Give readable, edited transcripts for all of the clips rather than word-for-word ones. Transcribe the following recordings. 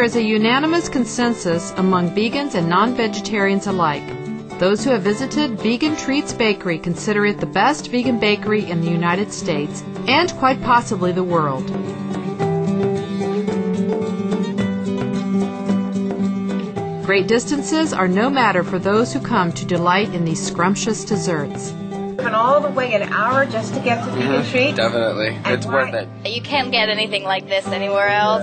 is a unanimous consensus among vegans and non-vegetarians alike. Those who have visited Vegan Treats Bakery consider it the best vegan bakery in the United States and quite possibly the world. Great distances are no matter for those who come to delight in these scrumptious desserts. And all the way an hour just to get to Vegan Treats? Definitely. It's worth it. You can't get anything like this anywhere else.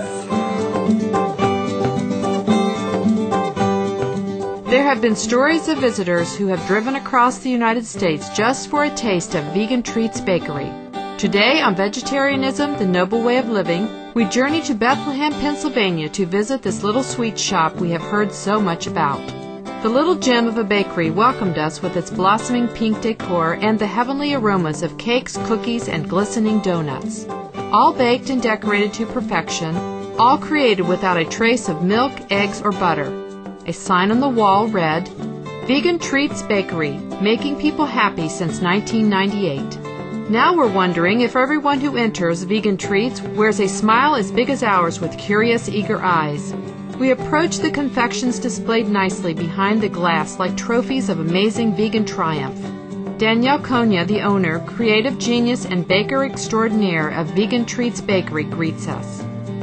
There have been stories of visitors who have driven across the United States just for a taste of Vegan Treats Bakery. Today on Vegetarianism, the Noble Way of Living, we journey to Bethlehem, Pennsylvania to visit this little sweet shop we have heard so much about. The little gem of a bakery welcomed us with its blossoming pink decor and the heavenly aromas of cakes, cookies, and glistening donuts. All baked and decorated to perfection, all created without a trace of milk, eggs, or butter. A sign on the wall read, Vegan Treats Bakery, making people happy since 1998. Now we're wondering if everyone who enters Vegan Treats wears a smile as big as ours with curious, eager eyes. We approach the confections displayed nicely behind the glass like trophies of amazing vegan triumph. Danielle Konya, the owner, creative genius, and baker extraordinaire of Vegan Treats Bakery, greets us.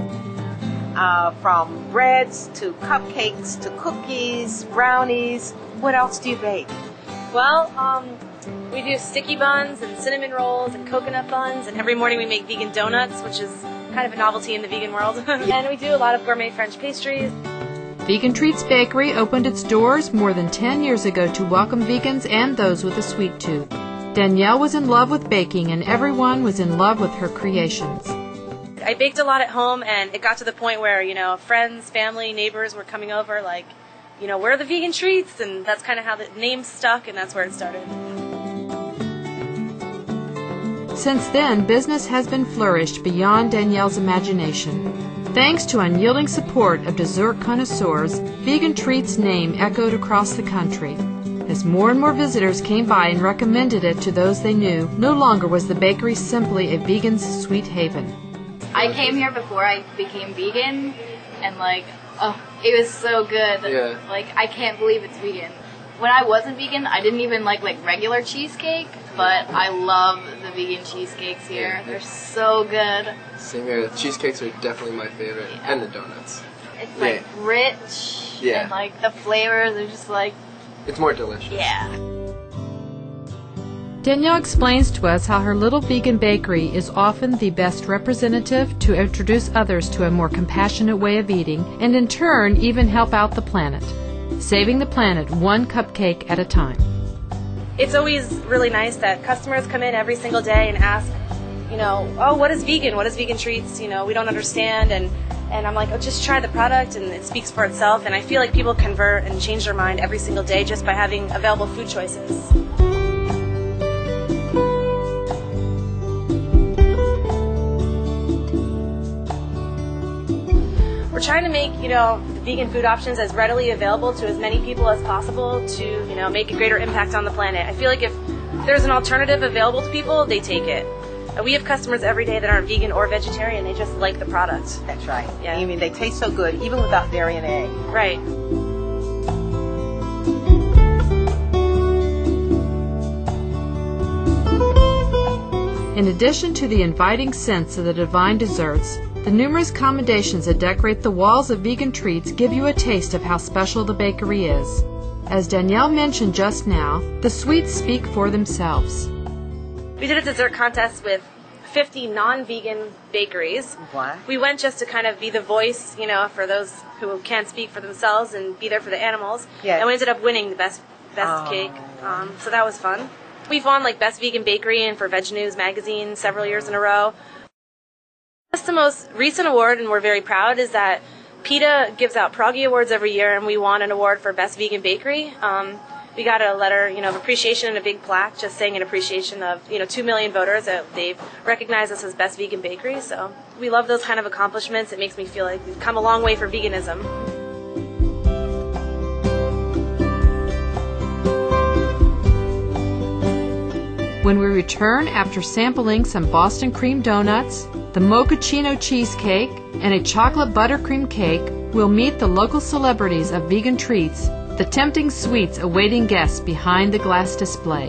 From breads to cupcakes to cookies, brownies. What else do you bake? Well, we do sticky buns and cinnamon rolls and coconut buns, and every morning we make vegan donuts, which is kind of a novelty in the vegan world. And we do a lot of gourmet French pastries. Vegan Treats Bakery opened its doors more than 10 years ago to welcome vegans and those with a sweet tooth. Danielle was in love with baking, and everyone was in love with her creations. I baked a lot at home, and it got to the point where, friends, family, neighbors were coming over like, where are the vegan treats? And that's kind of how the name stuck, and that's where it started. Since then, business has been flourished beyond Danielle's imagination. Thanks to unyielding support of dessert connoisseurs, Vegan Treats' name echoed across the country. As more and more visitors came by and recommended it to those they knew, no longer was the bakery simply a vegan's sweet haven. I came here before I became vegan, and it was so good. Yeah. I can't believe it's vegan. When I wasn't vegan, I didn't even like regular cheesecake, but I love the vegan cheesecakes here. They're so good. Same here. The cheesecakes are definitely my favorite, and the donuts. It's rich, and the flavors are just it's more delicious. Yeah. Danielle explains to us how her little vegan bakery is often the best representative to introduce others to a more compassionate way of eating and in turn even help out the planet, saving the planet one cupcake at a time. It's always really nice that customers come in every single day and ask, oh, what is vegan? What is Vegan Treats? We don't understand. And I'm like, oh, just try the product and it speaks for itself. And I feel like people convert and change their mind every single day just by having available food choices. We're trying to make, the vegan food options as readily available to as many people as possible to, make a greater impact on the planet. I feel like if there's an alternative available to people, they take it. We have customers every day that aren't vegan or vegetarian. They just like the product. That's right. Yeah. You mean they taste so good, even without dairy and egg. Right. In addition to the inviting scents of the divine desserts, the numerous commendations that decorate the walls of Vegan Treats give you a taste of how special the bakery is. As Danielle mentioned just now, the sweets speak for themselves. We did a dessert contest with 50 non-vegan bakeries. What? We went just to kind of be the voice, for those who can't speak for themselves and be there for the animals. Yes. And we ended up winning the best cake. So that was fun. We've won Best Vegan Bakery and for Veg News magazine several years in a row. The most recent award, and we're very proud, is that PETA gives out Proggy Awards every year, and we won an award for Best Vegan Bakery. We got a letter, of appreciation and a big plaque just saying in appreciation of, 2 million voters that they've recognized us as Best Vegan Bakery. So we love those kind of accomplishments. It makes me feel like we've come a long way for veganism. When we return after sampling some Boston cream donuts, the mochaccino cheesecake, and a chocolate buttercream cake, we'll meet the local celebrities of vegan treats, the tempting sweets awaiting guests behind the glass display.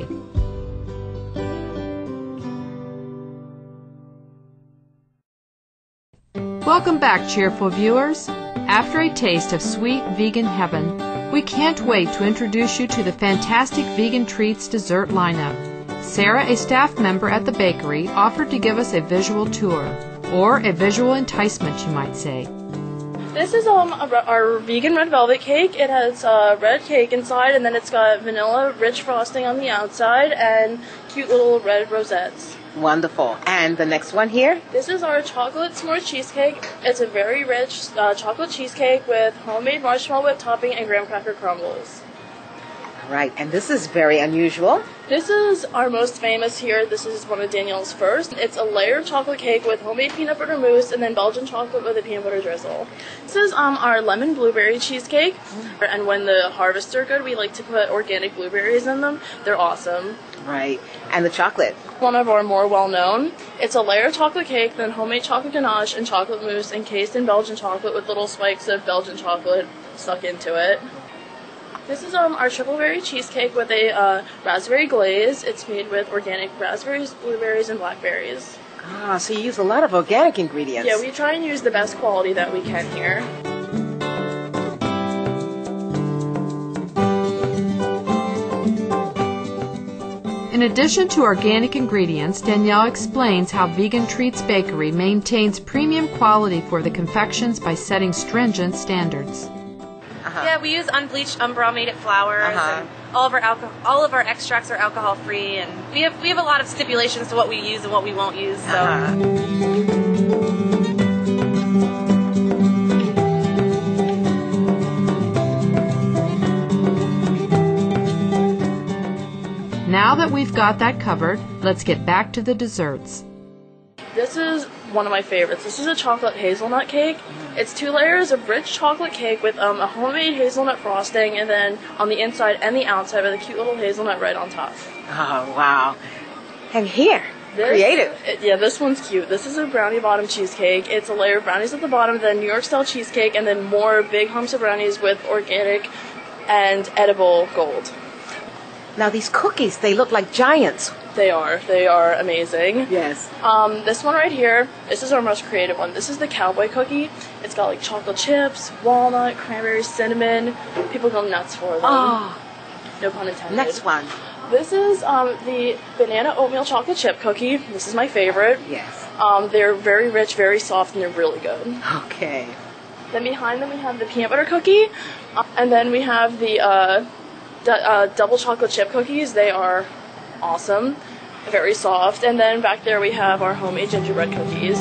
Welcome back, cheerful viewers. After a taste of sweet vegan heaven, we can't wait to introduce you to the fantastic vegan treats dessert lineup. Sarah, a staff member at the bakery, offered to give us a visual tour, or a visual enticement, you might say. This is our vegan red velvet cake. It has red cake inside, and then it's got vanilla rich frosting on the outside and cute little red rosettes. Wonderful. And the next one here? This is our chocolate s'more cheesecake. It's a very rich chocolate cheesecake with homemade marshmallow whipped topping and graham cracker crumbles. Right, and this is very unusual. This is our most famous here. This is one of Danielle's first. It's a layered chocolate cake with homemade peanut butter mousse and then Belgian chocolate with a peanut butter drizzle. This is our lemon blueberry cheesecake. And when the harvests are good, we like to put organic blueberries in them. They're awesome. Right, and the chocolate. One of our more well-known. It's a layered chocolate cake, then homemade chocolate ganache and chocolate mousse encased in Belgian chocolate with little spikes of Belgian chocolate stuck into it. This is our triple berry cheesecake with a raspberry glaze. It's made with organic raspberries, blueberries, and blackberries. Ah, so you use a lot of organic ingredients. Yeah, we try and use the best quality that we can here. In addition to organic ingredients, Danielle explains how Vegan Treats Bakery maintains premium quality for the confections by setting stringent standards. Yeah, we use unbleached, unbrominated flours, and all of our extracts are alcohol free, and we have a lot of stipulations to what we use and what we won't use. So. Now that we've got that covered, let's get back to the desserts. This is one of my favorites. This is a chocolate hazelnut cake. It's 2 layers of rich chocolate cake with a homemade hazelnut frosting, and then on the inside and the outside with a cute little hazelnut right on top. Oh, wow. And here, creative. This one's cute. This is a brownie bottom cheesecake. It's a layer of brownies at the bottom, then New York style cheesecake, and then more big humps of brownies with organic and edible gold. Now these cookies, they look like giants. They are amazing. Yes. This one right here, this is our most creative one. This is the cowboy cookie. It's got like chocolate chips, walnut, cranberry, cinnamon. People go nuts for them. Oh. No pun intended. Next one. This is the banana oatmeal chocolate chip cookie. This is my favorite. Yes. They're very rich, very soft, and they're really good. Okay. Then behind them we have the peanut butter cookie. And then we have the double chocolate chip cookies. They are awesome, very soft. And then back there we have our homemade gingerbread cookies.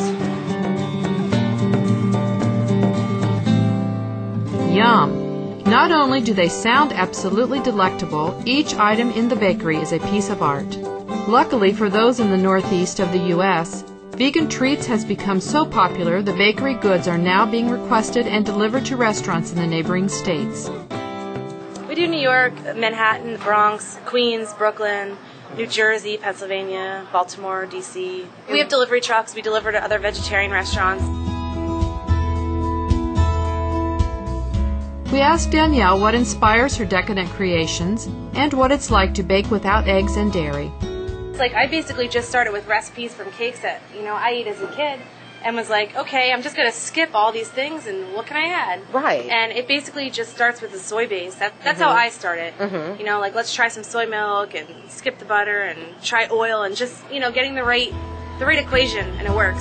Yum! Not only do they sound absolutely delectable, each item in the bakery is a piece of art. Luckily for those in the northeast of the U.S., Vegan Treats has become so popular the bakery goods are now being requested and delivered to restaurants in the neighboring states. We do New York, Manhattan, Bronx, Queens, Brooklyn, New Jersey, Pennsylvania, Baltimore, D.C. We have delivery trucks. We deliver to other vegetarian restaurants. We asked Danielle what inspires her decadent creations and what it's like to bake without eggs and dairy. It's like I basically just started with recipes from cakes that, I ate as a kid, and was like, okay, I'm just going to skip all these things, and what can I add? Right. And it basically just starts with the soy base. That's how I started. Mm-hmm. Let's try some soy milk and skip the butter and try oil and just, getting the right equation, and it works.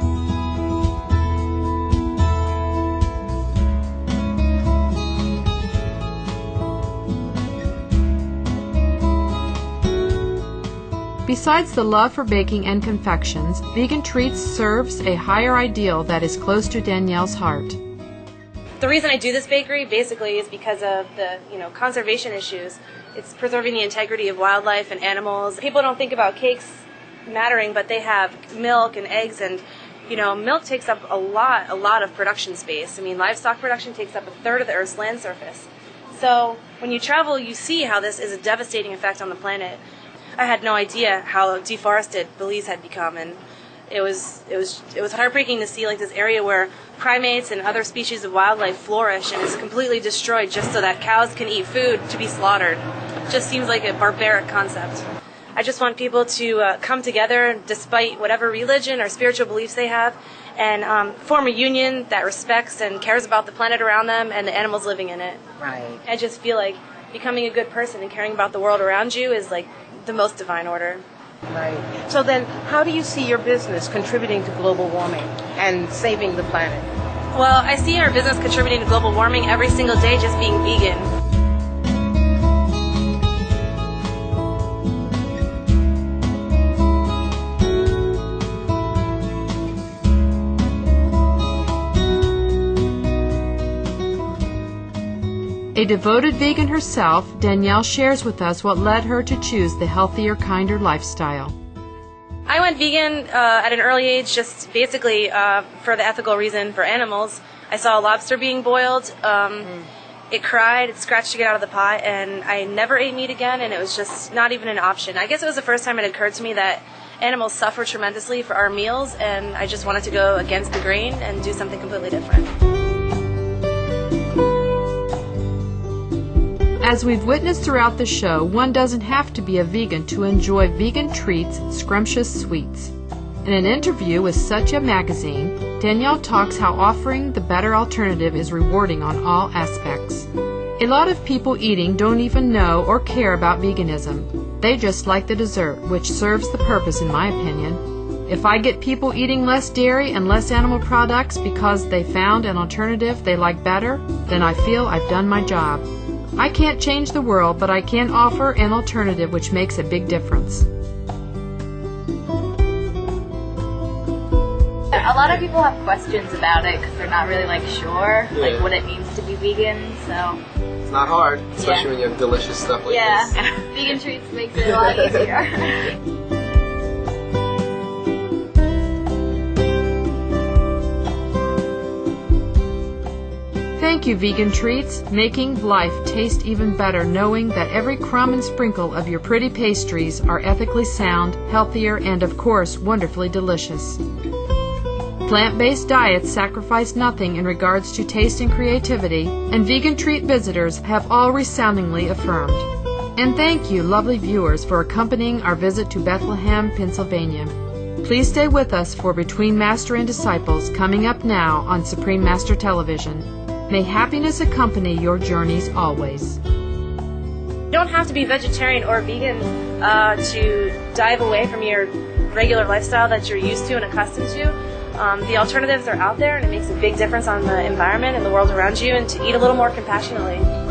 Besides the love for baking and confections, Vegan Treats serves a higher ideal that is close to Danielle's heart. The reason I do this bakery basically is because of the, conservation issues. It's preserving the integrity of wildlife and animals. People don't think about cakes mattering, but they have milk and eggs, and milk takes up a lot of production space. Livestock production takes up 1/3 of the Earth's land surface. So when you travel, you see how this is a devastating effect on the planet. I had no idea how deforested Belize had become, and it was heartbreaking to see this area where primates and other species of wildlife flourish and is completely destroyed just so that cows can eat food to be slaughtered. It just seems like a barbaric concept. I just want people to come together despite whatever religion or spiritual beliefs they have and form a union that respects and cares about the planet around them and the animals living in it. Right. I just feel like becoming a good person and caring about the world around you is like the most divine order. Right. So then, how do you see your business contributing to global warming and saving the planet? Well, I see our business contributing to global warming every single day just being vegan. A devoted vegan herself, Danielle shares with us what led her to choose the healthier, kinder lifestyle. I went vegan at an early age, just basically for the ethical reason for animals. I saw a lobster being boiled. It cried, it scratched to get out of the pot, and I never ate meat again, and it was just not even an option. I guess it was the first time it occurred to me that animals suffer tremendously for our meals, and I just wanted to go against the grain and do something completely different. As we've witnessed throughout the show, one doesn't have to be a vegan to enjoy Vegan Treats' scrumptious sweets. In an interview with Such a Magazine, Danielle talks how offering the better alternative is rewarding on all aspects. A lot of people eating don't even know or care about veganism. They just like the dessert, which serves the purpose in my opinion. If I get people eating less dairy and less animal products because they found an alternative they like better, then I feel I've done my job. I can't change the world, but I can offer an alternative which makes a big difference. A lot of people have questions about it because they're not really sure like what it means to be vegan. So It's not hard, especially when you have delicious stuff like this. Vegan Treats makes it a lot easier. Thank you, Vegan Treats, making life taste even better knowing that every crumb and sprinkle of your pretty pastries are ethically sound, healthier, and of course, wonderfully delicious. Plant-based diets sacrifice nothing in regards to taste and creativity, and Vegan Treat visitors have all resoundingly affirmed. And thank you, lovely viewers, for accompanying our visit to Bethlehem, Pennsylvania. Please stay with us for Between Master and Disciples, coming up now on Supreme Master Television. May happiness accompany your journeys always. You don't have to be vegetarian or vegan to dive away from your regular lifestyle that you're used to and accustomed to. The alternatives are out there, and it makes a big difference on the environment and the world around you, and to eat a little more compassionately.